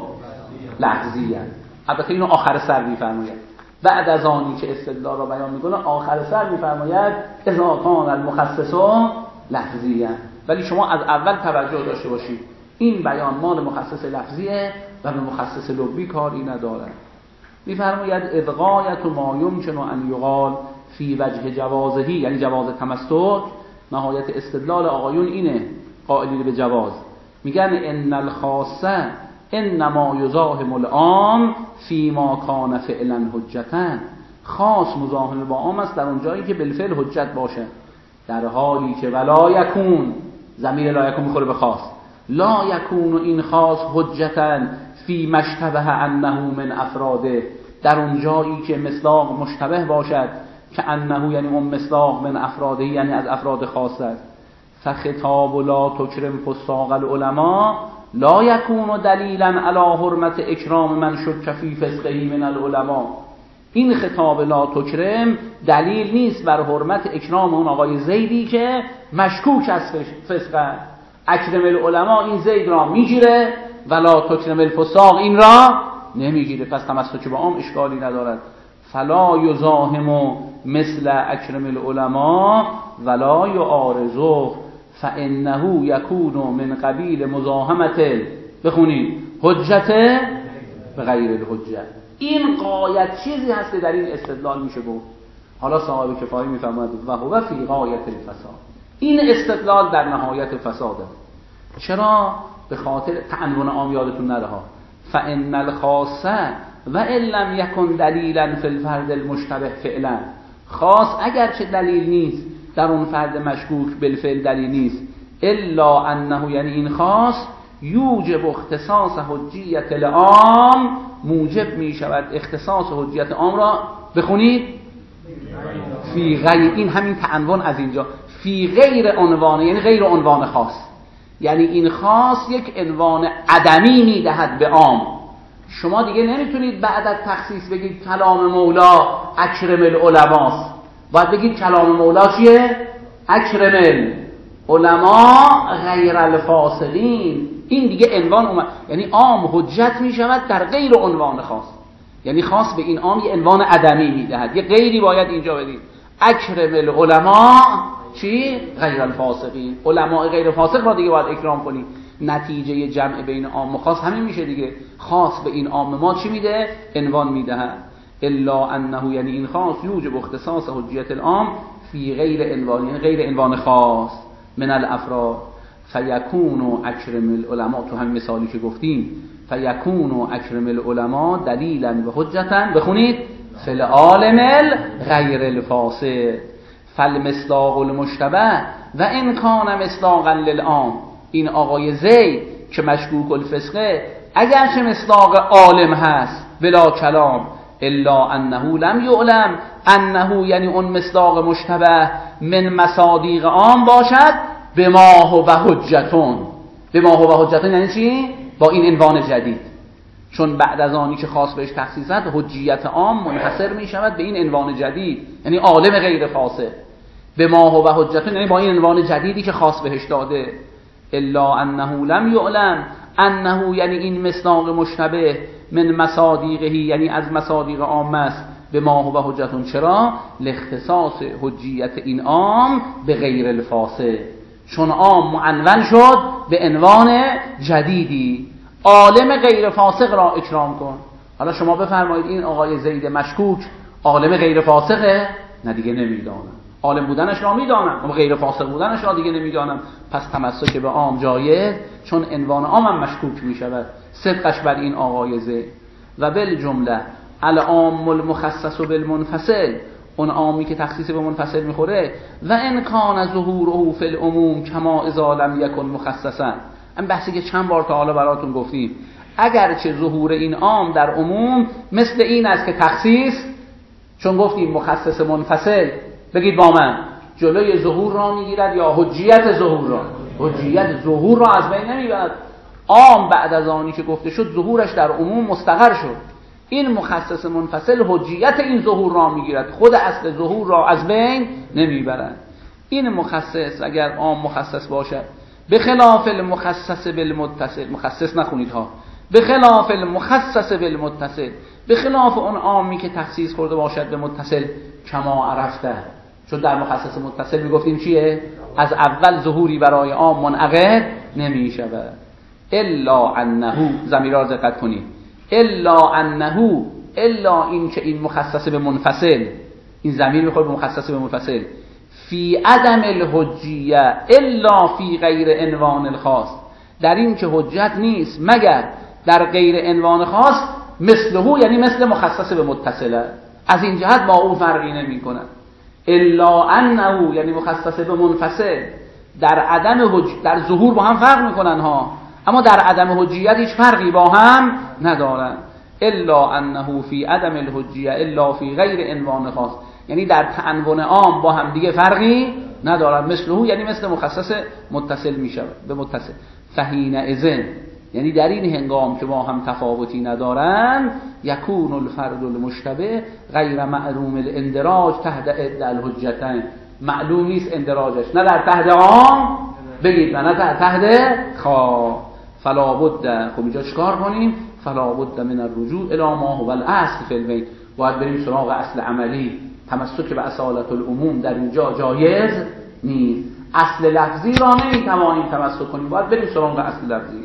لحظیه. البته اینو آخر سر میفرماید، بعد از آنی که استدلال را بیان میکنه آخر سر میفرماید اذا کان المخصص لحظیه. ولی شما از اول توجه داشته باشید این بیان مال مخصص لفظیه و به مخصص لبی کاری نداره. میفرماید اذ غایت ما یمکن ان یقال فی وجه جوازهی، یعنی جواز تمسک. نهایت استدلال آقایون اینه، قائلین به جواز، میگن ان الخاصه انما یزاحم العام فی ما کان فعلا حجتا. خاص مزاحم با عام است در اون جایی که بالفعل حجت باشه، در حالی که ولا یکون، ضمیر لا یکون میخوره به خاص، لا یکون این خاص حجتا فی مشتبه انه من افراده، در اون جایی که مصداق مشتبه باشد که انه یعنی اون مصداق من افراده یعنی از افراد خاص است. فخطاب لا تکرم فساق العلماء لا یکون دلیلا علی حرمت اکرام من شک فی فسقه من العلماء. این خطاب لا تکرم دلیل نیست بر حرمت اکرام اون آقای زیدی که مشکوک از فسق. اکرم العلماء این زید را میگیره ولا تکرم الفساق این را نمیگیره، پس تمسک به عام اشکالی ندارد. فلا یزاحم مثل اکرم العلماء ولا یعارضه فانه یکون من قبیل مزاحمت، بخونید، حجت به غیر الحجه. این غایت چیزی هست در این استدلال میشه گفت. حالا صاحب کفایه میفرماید و هو فی غایت الفساد، این استدلال در نهایت فساده. چرا؟ به خاطر تعنون عام یادتون نره ها، فان الخاصه و ان لم یکن دلیلا فی الفرد المشتبه فعلا. خاص اگرچه دلیل نیست در اون فرد مشکوک بالفعل دلیل نیست، الا انه یعنی این خاص یوجب اختصاص حجیت العام، موجب می شود اختصاص حجیت عام را، بخونید، فی غیر، این همین تعنون از اینجا، فی غیر عنوان یعنی غیر عنوان خاص، یعنی این خاص یک عنوان عدمی میدهد به عام. شما دیگه نمیتونید بعد از تخصیص بگید کلام مولا اکرم العلماست، باید بگید کلام مولا چیه؟ اکرم العلماء غیر الفاسقین. این دیگه عنوان اومد، یعنی عام حجت میشود در غیر عنوان خاص، یعنی خاص به این عام یه عنوان عدمی میدهد، یه غیری باید اینجا بدید. اکرم العلماء چی؟ غیر الفاسقین. علماء غیر فاسق را دیگه باید اکرام کنید. نتیجه جمع بین عام و خاص همین میشه دیگه. خاص به این عام ما چی میده؟ عنوان میدهد. الا انه یعنی این خاص یوجب اختصاص حجیت العام فی غیر عنوان، یعنی غیر عنوان خاص من الافراد. فیکون اکرم العلماء، تو همین مثالی که گفتیم، فیکون اکرم العلماء دلیلا و حجتا، بخونید، فی العالم غیر الفاسد فالمصداق المشتبه و ان کان مصداقا للعام. این آقای زید که مشکوک الفسقه اگرچه مصداق عالم هست بلا کلام، الا انه لم یعلم انه یعنی اون مصداق مشتبه من مصادیق عام باشد به ما هو حجتون. به ما هو حجتون یعنی چی؟ با این عنوان جدید، چون بعد از آنی که خاص بهش تخصیص است حجیت عام منحصر می شود به این عنوان جدید، یعنی عالم غیر فاسد. به ما هو حجتون یعنی با این عنوان جدیدی که خاص بهش داده. الا انه لم یعلم انه یعنی این مصداق مشتبه من مصادیقه یعنی از مصادیق عام است به ما هو حجتون. چرا؟ لاختصاص حجیت این عام به غیر الفاسد، چون عام معنون شد به عنوان جدیدی. عالم غیر فاسق را اکرام کن. حالا شما بفرمایید این آقای زید مشکوک عالم غیر فاسقه؟ نه دیگه نمیدانم. عالم بودنش را میدانم اما غیر فاسق بودنش را دیگه نمیدانم، پس تمسک به عام جایز، چون عنوان عام هم مشکوک میشود صدقش بر این آغایزه. و بالجمله العام المخصص بالمنفصل، اون عامی که تخصیص به منفصل میخوره، و ان کان ظهوره فی العموم کما اذا لم یکن مخصصا. این بحثی که چند بار تا حالا براتون گفتیم، اگرچه ظهور این عام در عموم مثل این است که تخصیص، چون گفتیم مخصص منفصل، بگید با من، جلوی ظهور را میگیرد یا حجیت ظهور را؟ حجیت ظهور را از بین نمیبرد. عام بعد از آنی که گفته شد ظهورش در عموم مستقر شد، این مخصص منفصل حجیت این ظهور را میگیرد، خود اصل ظهور را از بین نمیبرد. این مخصص اگر عام مخصص باشد، به خلاف المخصص بالمتصل، مخصص نخونید ها، به خلاف المخصص بالمتصل، به خلاف اون عامی که تخصیص خورده باشد به متصل، کما عرفته، چون در مخصص متصل میگفتیم چیه؟ از اول ظهوری برای عام منعقد نمیشود. الا انه، ضمیر را دقت کنید، الا انه، الا این که این مخصص به منفصل، این ضمیر میخوره به مخصص به منفصل، فی عدم الحجیه الا فی غیر عنوان الخاص، در این که حجت نیست مگر در غیر عنوان خاص، مثله یعنی مثل مخصص به متصله، از این جهت با او فرقی نمی کند. الا انه یعنی مخصص به منفصل در عدم در ظهور با هم فرق میکنن ها، اما در عدم حجیت هیچ فرقی با هم ندارن. الا انه فی عدم الحجیه الا فی غیر عنوان خاص، یعنی در تعنون عام با هم دیگه فرقی ندارن، مثله یعنی مثل مخصص متصل میشه به متصل. فحین اذن یعنی در این هنگام که با هم تفاوتی ندارن، یکون الفرد المشتبه غیر معلوم الاندراج تحت عده الحجتین، معلوم نیست اندراجش، نه در تحت عام بگید نه در تحت خاص. فلا بد، خب اینجا چیکار کنیم؟ فلا بد من الرجوع الی ما هو الاصل فی البین، باید بریم سراغ اصل عملی. تمسک به اصالت العموم در اینجا جایز نیست، اصل لفظی را نمیتوانیم تمسک کنیم، باید بریم سراغ اصل لفظی.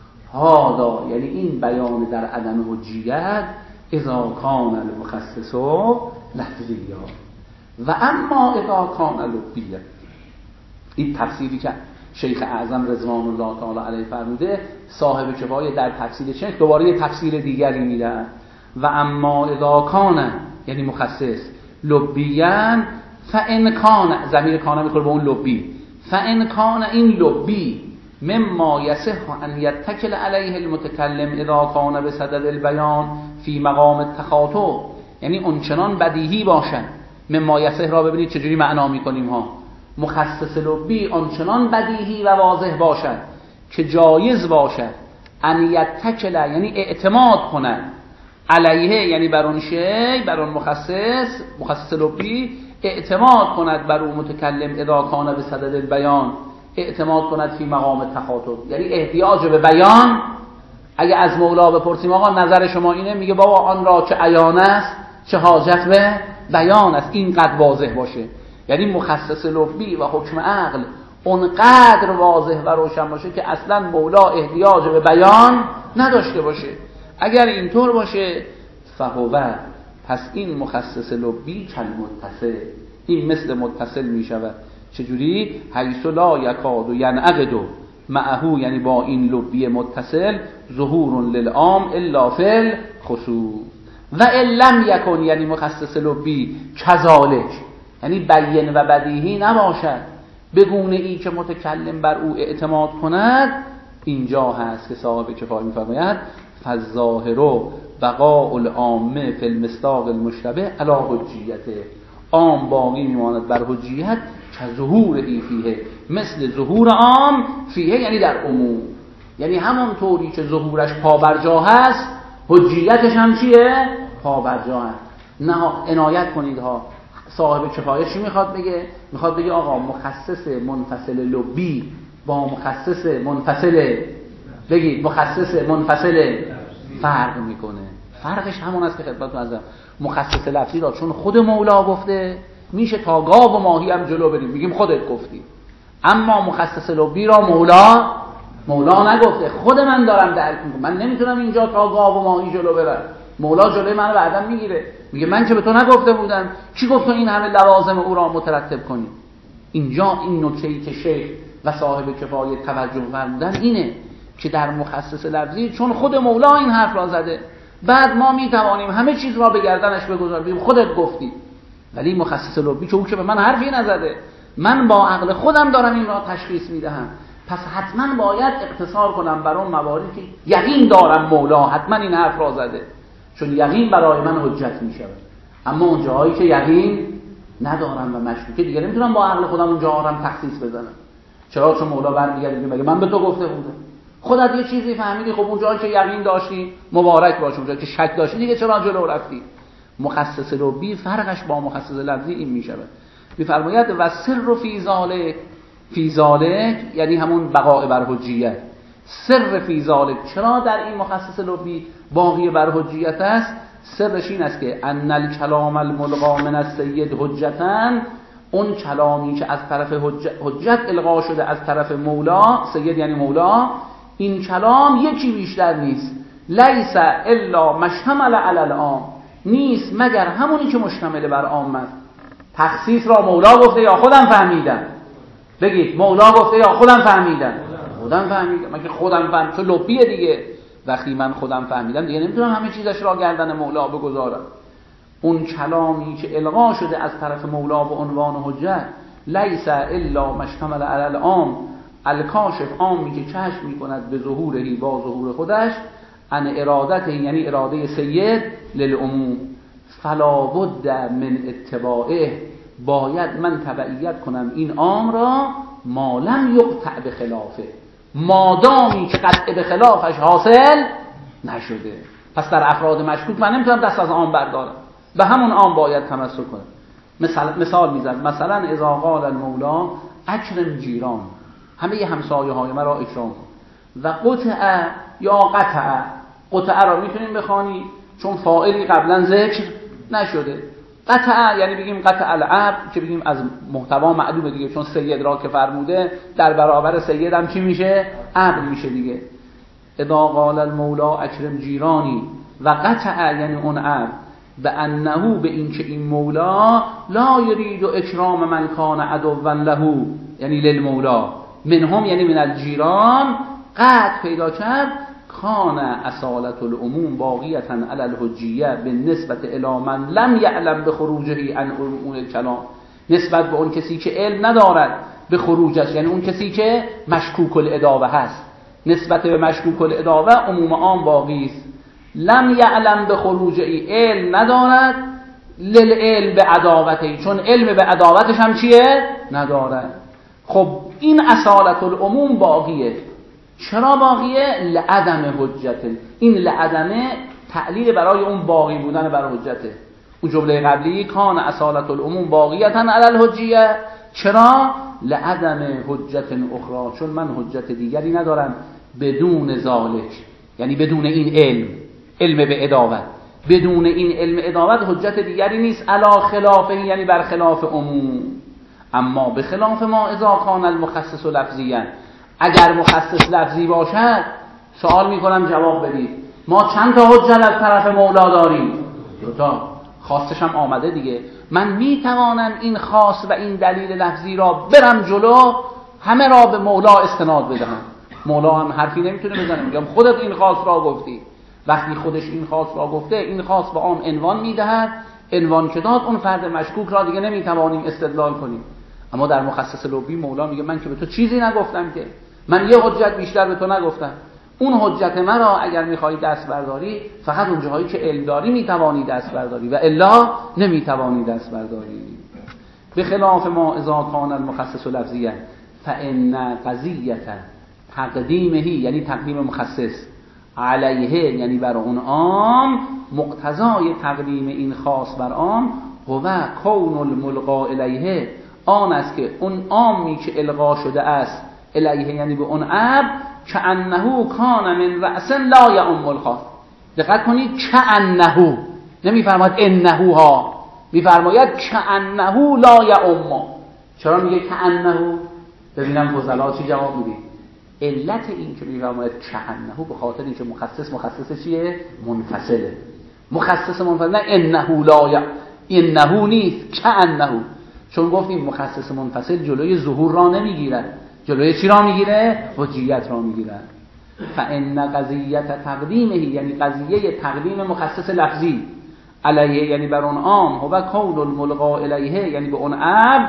هادا یعنی این بیان در عدم حجیت، اذا کان المخصص لفظیا و اما اذا کان لفظیا. این تفسیری که شیخ اعظم رضوان الله تعالی علیه فرموده، صاحب کفایه در تفسیر شیخ دوباره یه تفسیر دیگری میده. و اما اذا کان یعنی مخصص لبیاً فان کان، ضمیر کان میخوره به اون لبی، فان کان این لبی مما یصح ان یتکل علیه المتکلم اذا کان بصدد البیان فی مقام التخاطب، یعنی اونچنان بدیهی باشد. مما یصح را ببینید چجوری معنا میکنیم ها، مخصص لبی آنچنان بدیهی و واضح باشد که جایز باشد ان یتکل یعنی اعتماد کند، علیه یعنی بر اون شی، بر اون مخصص لبی اعتماد کند بر اون متکلم اذا کان بصدد البیان، اعتماد کند فی مقام تخاطب، یعنی احتیاج به بیان. اگه از مولا بپرسیم آقا نظر شما اینه، میگه بابا آن را که عیان است چه حاجت به بیان است، اینقدر واضح باشه. یعنی مخصص لبی و حکم عقل اونقدر واضح و روشن باشه که اصلا مولا احتیاج به بیان نداشته باشه. اگر اینطور باشه فهوه، پس این مخصص لبی کل متصل، این مثل متصل می شود. چجوری؟ حیث لا یکاد ینعقد معه، یعنی با این لبی متصل ظهور للعام الا فی الخصوص. و ان لم یکن یعنی مخصص لبی کذالک، یعنی بیان و بدیهی نباشد به گونه ای که متکلم بر او اعتماد کند، اینجا هست که صاحب کفایه می‌فرماید فالظاهر بقاء العامه فی المصداق المشتبه علی حجیته، عام باقی میماند بر حجیت که ظهور ای فیه، مثل ظهور عام فیه یعنی در عموم، یعنی همون طوری که ظهورش پابرجا هست حجیتش هم چیه؟ پابرجا هست. نه عنایت کنید ها، صاحب کفایه چی میخواد بگه؟ میخواد بگه آقا مخصص منفصل لبی با مخصص منفصل، بگید مخصص منفصل فرق میکنه. فرقش همون است که خدمتتون عرض کردم. مخصص لفظی را چون خود مولا گفته میشه تا گاو و ماهی هم جلو بریم، میگیم خودت گفتی. اما مخصص لبی را مولا نگفته، خود من دارم درک میکنم، من نمیتونم اینجا تا گاو و ماهی جلو برم، مولا جلوی منو بعداً میگیره، میگه من که به تو نگفته بودم، کی گفت تو این همه لوازم او را مترتب کنی؟ اینجا این نکته‌ای که شیخ و صاحب کفایه توجه فرمودن اینه که در مخصص لفظی چون خود مولا این حرف را زده، بعد ما میتوانیم همه چیز را به گردنش بگذاریم، خودت گفتی. ولی مخصص لبی که او که به من حرفی نزده، من با عقل خودم دارم این را تشخیص میدهم، پس حتما باید اقتصار کنم بر اون مواردی که یقین دارم مولا حتما این حرف را زده، چون یقین برای من حجت میشه. اما اون جاهایی که یقین ندارم و مشکوکه دیگه نمیتونم با عقل خودم اون جاها هم تخصیص بزنم. چرا؟ چون مولا برمیگرده میگه من به تو گفته بودم، خودت یه چیزی فهمیدی، خب اون جایی که یقین داشتی مبارک باشه، اون جایی که شک داشتی دیگه چرا جلو رفتی؟ مخصص لبی فرقش با مخصص لفظی این میشه. میفرماید و سر فی ذالک یعنی همون بقاء بر حجیت. سر فی ذالک چرا در این مخصص لبی باقی بر حجیت است؟ سرش این است که ان الکلام الملقى من السید حجتاً، اون کلامی که از طرف حجت القا شده از طرف مولا، سید یعنی مولا، این کلام یکی بیشتر نیست، لیس الا مشتمل علی العام، نیست مگر همونی که مشتمل بر عام است. تخصیص را مولا گفته یا خودم فهمیدم؟ بگید مولا گفته یا خودم فهمیدم؟ خودم فهمیدم. من که خودم فهمیدم تو لبیه دیگه، وقتی من خودم فهمیدم دیگه نمیتونم همه چیزش را گردن مولا بگذارم. اون کلامی که القا شده از طرف مولا به عنوان حجت، لیس الا مشتمل علی العام، الکاشف عامی که کشف میکند به ظهورهی با ظهور خودش، ان ارادته یعنی اراده سید للعموم، فلا بد من اتباعه، باید من تبعیت کنم این عام را، ما لم یقطع به خلافه، مادامی که قطع به خلافش حاصل نشده. پس در افراد مشکوک من نمیتونم دست از عام بردارم، به همون عام باید تمسک کنم. مثال میزن، مثلا اذا قال المولا اکرم جیران، همه همسایه های مرا اکرام کن، و قطع یا قطع را میتونیم بخوانی چون فاعلی قبلا ذکر نشده. قطع یعنی بگیم قطع العبد که بگیم از محتوا معلومه دیگه، چون سید را که فرموده در برابر سید هم چی میشه؟ عبد میشه دیگه. اذا قال المولا اکرم جیرانی و قطع یعنی اون عبد، به انه به این که این مولا لا یرید اکرام من کان عدوا له یعنی للمولا، منهم یعنی من الجیران، قطع پیدا کرد، کان اصالت العموم باقیتا علی الحجیه بالنسبت الی من لم یعلم بخروجه عن اون الکلام، نسبت به اون کسی که علم ندارد به خروجش، یعنی اون کسی که مشکوک الاداوه هست، نسبت به مشکوک الاداوه عموم عام باقی است. لم یعلم بخروجه، علم ندارد، للعلم به عداوته، چون علم به عداوتش هم چیه؟ ندارد. خب این اصالت العموم باقیه. چرا باقیه؟ لعدم حجت. این لعدم تعلیل برای اون باقی بودن بر حجته. اون جمله قبلی کان اصالت العموم باقیتا علی الحجیه، چرا؟ لعدم حجت اخرى، چون من حجت دیگری ندارم بدون ذالک، یعنی بدون این علم به اداوت، بدون این علم اداوت حجت دیگری نیست، علی خلافه یعنی بر خلاف عموم. اما به خلاف ما اذا کان المخصص لفظیا، اگر مخصص لفظی باشد، سوال میکنم جواب بدید، ما چند تا حجت از طرف مولا داریم؟ دوتا. خاصش هم آمده دیگه، من میتوانم این خاص و این دلیل لفظی را برم جلو، همه را به مولا استناد بدهم. مولا هم حرفی نمیتونه بزنه، میگم خودت این خاص را گفتی. وقتی خودش این خاص را گفته، این خاص به عام عنوان میدهد، عنوان که داد اون فرد مشکوک را دیگه نمیتوانیم استدلال کنیم. اما در مخصص لبی مولا میگه من که به تو چیزی نگفتم، که من یه حجت بیشتر به تو نگفتم، اون حجت مرا اگر میخوایی دست برداری فقط اون جاهایی که علم داری میتوانی دست برداری و الا نمیتوانی دست برداری. به خلاف ما اذا کان المخصص لفظیا فان قضیه تقدیمه یعنی تقدیم مخصص علیه یعنی بر اون عام، مقتضای تقدیم این خاص بر عام هو کون الملقا الیه، آن است که اون عامی که القا شده است الیه یعنی به اون عبد، کأنه کان من رأس لا یعم الخاص. دقت کنید، کأنه نمیفرماید انه ها، میفرماید کأنه لا یعم. چرا میگه کأنه؟ ببینم فضلا چی جواب میدید. علت این که میفرماید کأنه به خاطر اینکه مخصص چیه؟ منفصله. مخصص منفصل، نه انه لا انه نیست کانه، چون گفتیم مخصص منفصل جلوی ظهور را نمیگیرد، جلوی چی را میگیره؟ حجیت را میگیرد. فان قضیت تقدیمه، یعنی قضیه تقدیم مخصص لفظی علیه، یعنی بر اون عام، هو کون الملقا الیه، یعنی به اون عبد،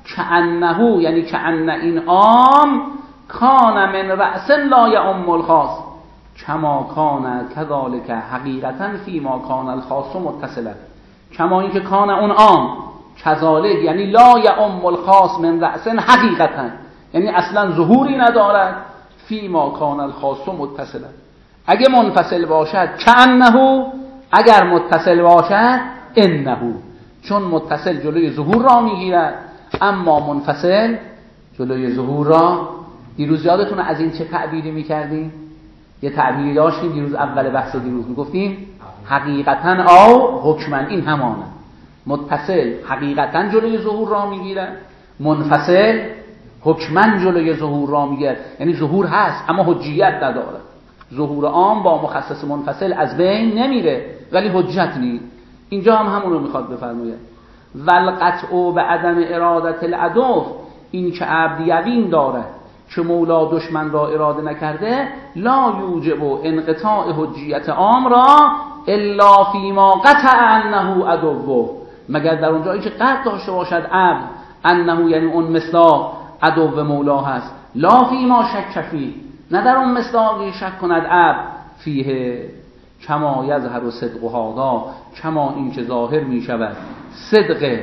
کانه، یعنی کان این عام، کان من رأس لا یعم الخاص کما کان کذالک حقیقتا فیما کان الخاص متصلا، کما این که کان اون عام، کذالک یعنی لا یعم الخاص من رأس حقیقتا، یعنی اصلا ظهوری ندارد، فیما کان الخاص متصلا، اگه منفصل باشد کانه، اگر متصل باشد انه، چون متصل جلوی ظهور را میگیرد اما منفصل جلوی ظهور را. دیروز یادتونه از این چه تعبیری میکردیم؟ یه تعبیری داشتیم دیروز، اول بحث دیروز میگفتیم حقیقتا او حکما، این همانه، متصل حقیقتا جلوی ظهور را میگیرد، منفصل حکما جلوی ظهور را میگیرد، یعنی ظهور هست اما حجیت نداره. ظهور عام با مخصص منفصل از بین نمیره ولی حجت نیست. اینجا هم همون رو میخواد بفرماید. والقطع به عدم ارادت العدو، این که عبد یقین داره که مولا دشمن را اراده نکرده، لا یوجب انقطاع حجیت عام را الا فیما قطع انه عدوه، مگر در اون جایی که قطع داشته باشد عبد انه، یعنی اون مصداق عدو مولا هست، لا فیما شک فیه، نه در اون مصداقی شک کند عبد فیه، کما یظهر صدق هذا، کما این که ظاهر می شود صدق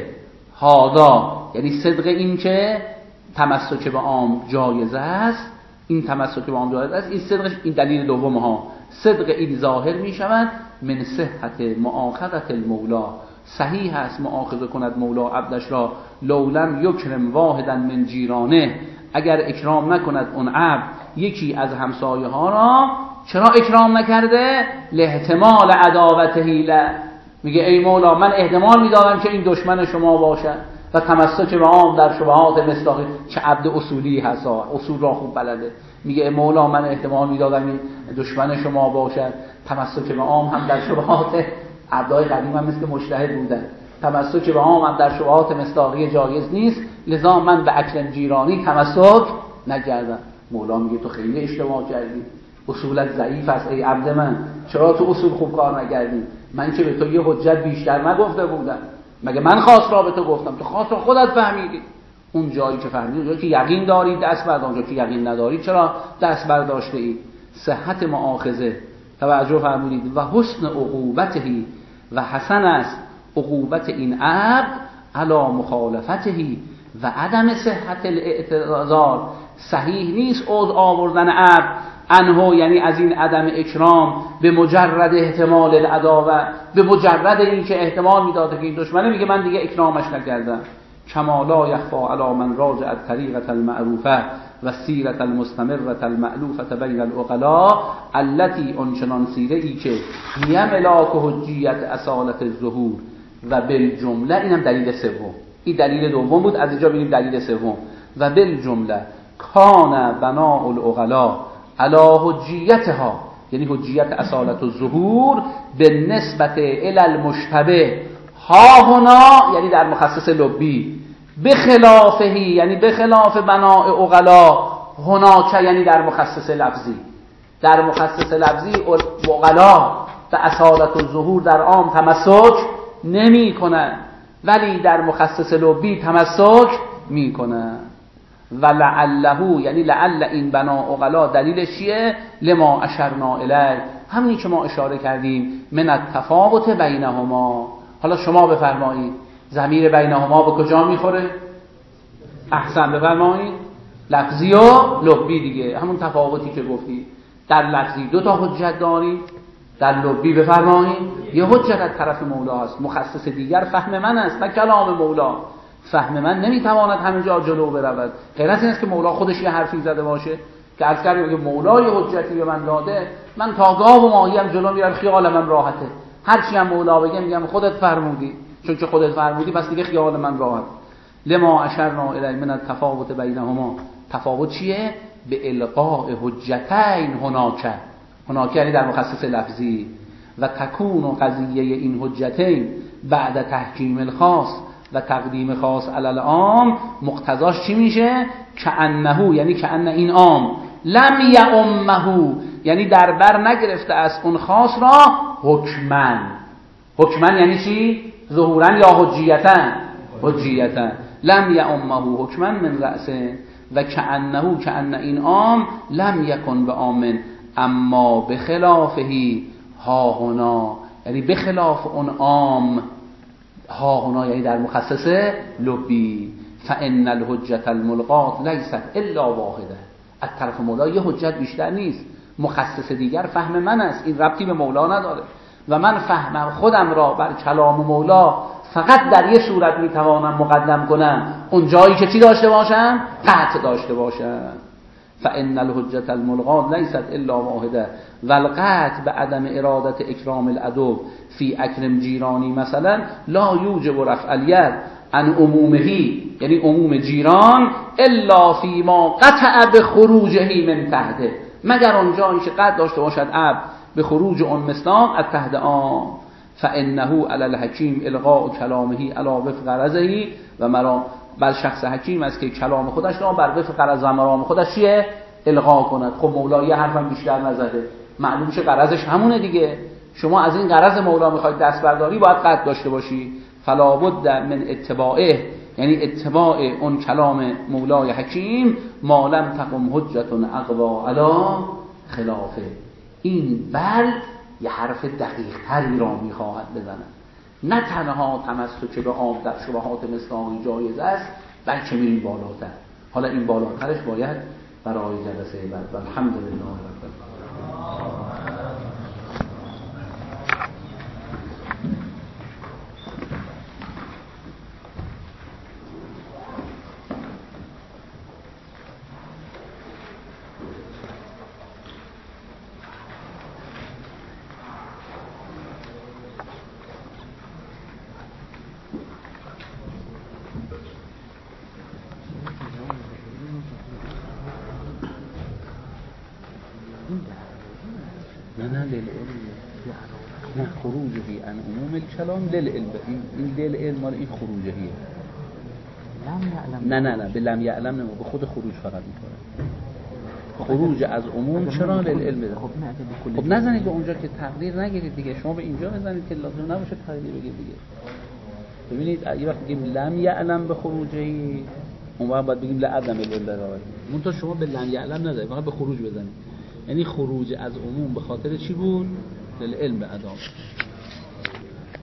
هذا، یعنی صدق این که تمسک به عام جایز است، این تمسک به عام جایز است، این صدقش، این دلیل دوم ها، صدق این ظاهر می شود من صحت مؤاخذت المولا، صحیح است مؤاخذه کند مولا عبدش را، لولم یکرم واحدا من جیرانه، اگر اکرام نکند اون عبد یکی از همسایه ها را. چرا اکرام نکرده؟ لاحتمال عداوته له، میگه ای مولا من احتمال میدادم که این دشمن شما باشد، و تمسک به عام در شبهات مصداقی، چه عبد اصولی هست، اصول را خوب بلده، میگه ای مولا من احتمال میدادم این دشمن شما باشد، تمسک به عام هم در شبهات، عبدای قدیم هم مثل مجتهد بودن، تمسک به عام هم در شبهات مصداقی جایز نیست، لذا من به اکرم جیرانی تمسک نکردم. مولا میگه تو خیلی اشتباه کردی، اصولت ضعیف است ای عبد من، چرا تو اصول خوب کار نکردی؟ من که به تو یه حجت بیشتر نگفته بودم، مگه من خاص را به تو گفتم؟ تو خاص را خودت فهمیدی. اون جایی که فهمیدی، اون جایی که یقین داری دست بردار، اون جایی که یقین نداری چرا دست برداشته ای؟ صحت مؤاخذه توجه فرمودید. و حسن عقوبتهی، و حسن است عقوبت این عبد علی مخالفتهی و عدم صحت الاعتذار، صحیح نیست عذر آوردن عبد انه، یعنی از این عدم اکرام، به مجرد احتمال العداوه، به مجرد این که احتمال میداده که این دشمنه، میگه من دیگه اکرامش نکردم. کما لا یخفا علی من راجع الطریقه المعروفه و سیرت المستمره المألوفه بین العقلاء التي، آنچنان سیره ای که هی ملاک حجیت اصالت الظهور و بالجمله، اینم دلیل سوم، این دلیل دوم بود، از اینجا ببینیم دلیل سوم. و بالجمله کان بناء العقلاء علی حجیتها، یعنی حجیت اصالت الظهور به نسبت الی المشتبه ها هنا، یعنی در مخصص لبی، بخلافهی، یعنی بخلاف بناء عقلاء هناک، یعنی در مخصص لفظی. در مخصص لفظی عقلاء به اصالت الظهور در عام تمسک نمی کنند، ولی در مخصص لبی تمسک می کنند. و لعله، یعنی لعل این بنا عقلا دلیلش چیه؟ لما اشرنا الیه، همین که ما اشاره کردیم، من التفاوت بینهما. حالا شما بفرمایید ضمیر بینهما به کجا میخوره؟ احسن بفرمایید، لفظی و لبی دیگه، همون تفاوتی که گفتی. در لفظی دو تا حجت داریم، در لبی بفرمایید یه حجت از طرف مولا هست، مخصص دیگر فهم من است نه کلام مولا. فهم من نمیتواند همه جا جلو برود، غیر از این است که مولا خودش یه حرفی زده باشه که عرض کردیم که مولا یه حجتی به من داده، من تا گاو و ماهیم جلو میرم، خیال من راحته، هرچی هم مولا بگه میگم خودت فرمودی، چون که خودت فرمودی پس دیگه خیال من راحت. لما اشرنا الی من التفاوت بینهما، تفاوت چیه؟ به القاء حجتین هناک، هناک یعنی در مخصص لفظی، و تکون قضیه این حجتین بعد تحکیم الخاص و تقدیم خاص علی العام، مقتضاش چی میشه؟ کأنه، یعنی کأن این عام لم یعمه، یعنی در بر نگرفته از اون خاص را حکمن. حکمن یعنی چی؟ ظهورا یا حجیتن؟ حجیتن. لم یعمه حکمن من رأسه و کأنه، کأن این عام لم یکن به عامن، اما بخلافهی ها هنا، یعنی بخلاف اون عام ها هنا، یعنی در مخصص لبی. فان الحجت الملغات لیست الا واحده، از طرف مولا یه حجت بیشتر نیست، مخصص دیگر فهم من است، این ربطی به مولا نداره و من فهمم خودم را بر کلام مولا فقط در یه صورت میتوانم مقدم کنم، اون جایی که چی داشته باشم؟ قطع داشته باشم. فان الحجت الملغات لیست الا واحده والقطع بعدم ارادت اکرام العدو فی اکرم جیرانی مثلا لا یوجب رفع الید عن عمومهی، یعنی عموم جیران، الا فی ما قطع بخروجه من تحته، مگر اون جایی که قطع داشته باشد عبد به خروج اون مثلام از تحت آن. فانه علی الحکیم الغاء کلامه علی وفق غرضه و مرام، بل شخص حکیم است که کلام خودش را بر وفق غرض و مرام خودش چیه؟ الغا کند. خب مولا یه حرفم بیشتر نزده، معلوم شه غرضش همونه دیگه. شما از این غرض مولا میخواید دست برداری، باید قطع داشته باشی. فلا بد من اتباعه، یعنی اتباع اون کلام مولای حکیم، ما لم تقم حجت اقوا علی خلافه. این بل یه حرف دقیق تری را میخواهد بزنه، نه تنها تمسک به عام در شبهات مصداقی جایز است، بلکه میریم بالاتر. حالا این بالاترش باید برای جلسه بعد. الحمدلله رب العالمین. نه خروجهی عن عموم الکلام للعلم، این للعلم مال این خروجهیه. نه به لم یعلم نه، به خود خروج فقط میکنه. خروج از عموم چرا للعلم بده؟ خب نزنید به اونجا که تقدیر نگیرید دیگه، شما به اینجا بزنید که لازم نباشه تقدیر بگید دیگه. ببینید یه وقت بگیم لم یعلم به خروجهی، اون وقت باید بگیم لعدم العلم برای اون. تا شما به لم یعلم نذارید، فقط به خروج بزنید. یعنی خروج از عموم به خاطر چی بود؟ للعلم ادام.